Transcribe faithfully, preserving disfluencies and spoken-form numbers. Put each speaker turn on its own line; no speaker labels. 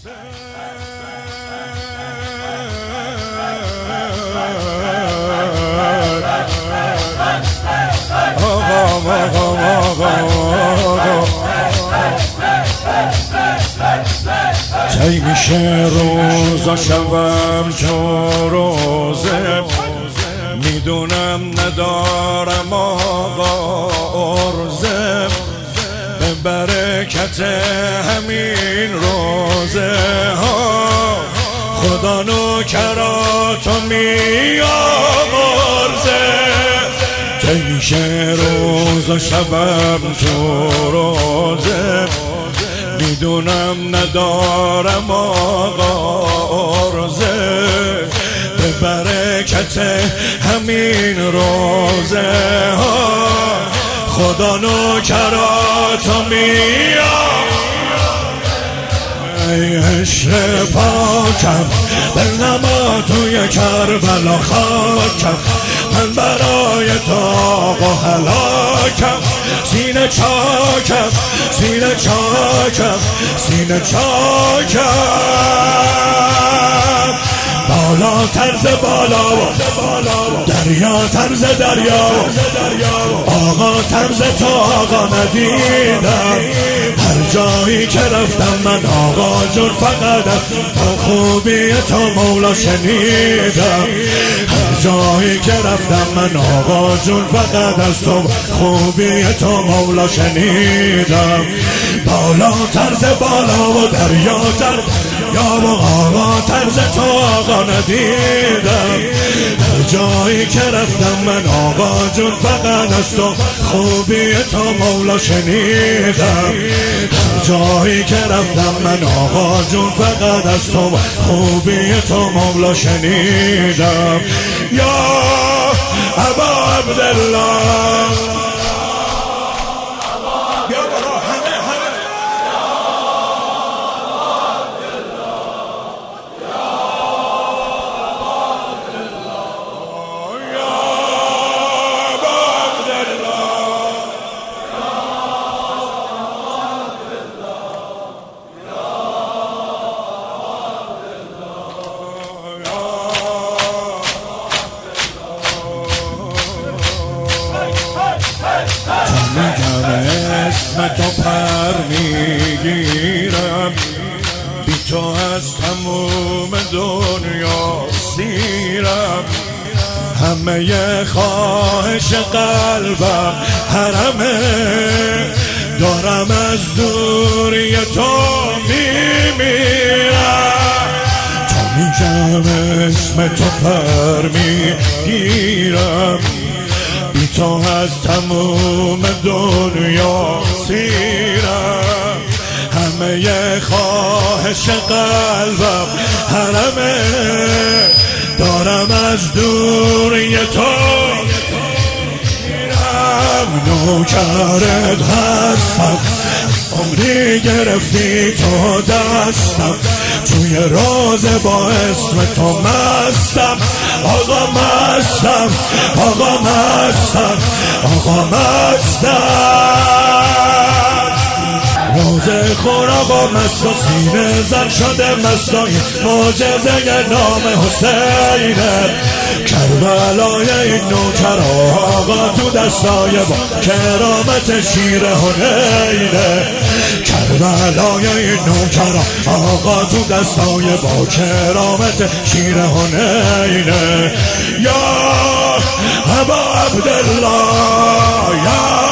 تی میشه روزا شبم تو روزه، میدونم ندارم آقا عرضه، به برکت همین روزه ها خدا نوکراتو میامرزه. تی میشه روزا شبم تو روزه، میدونم ندارم آقا عرضه، به برکت همین روزه ها خدا نوکراتو میام. ای عشق پاکم دلنما توی کربلا خاکم، من برای تو آقا هلاکم، سینه چاکم سینه چاکم سینه چاکم، بالا طرز بالا و دریا طرز دریا و آقا طرز تو آقا ندیدم، هر جایی که رفتم من آقا جون فقط از خوبی تو مولا شنیدم، هر جایی که رفتم من آقا جون فقط از تو خوبی تو مولا شنیدم، بالا طرز بالا و دریا طرز یا و آقا طرز تو آقا ندیدم، هر جایی که رفتم من آقا جون فقط از تو خوبی تو مولا شنیدم، هر جایی که رفتم من آقا جون فقط از تو خوبی تو مولا شنیدم. یا ابا عبدالله میگم اسم تو پر میگیرم، بی تو از تموم دنیا سیرم، همه خواهش قلبم حرمه، دارم از دوری تو میمیرم. تو میگم اسم تو پر میگیرم، بی تو از تموم دنیا سیرم، همه خواهش قلبم حرمه، دارم از دوری تو میرم، نوکرت هستم، عمری گرفتی تو دستم، توی روز با اسم تو مستم، آقا مستم آقا مستم آقا مستم، روز خور آقا مست و سینه زن شده مستای معجزه نام حسینه، کربلای این نوکر آقا تو دستای با کرامت شیر حنینه، کربلای این نوکر آقا تو دستای با کرامت شیر حنینه. یا ابا عبدالله یا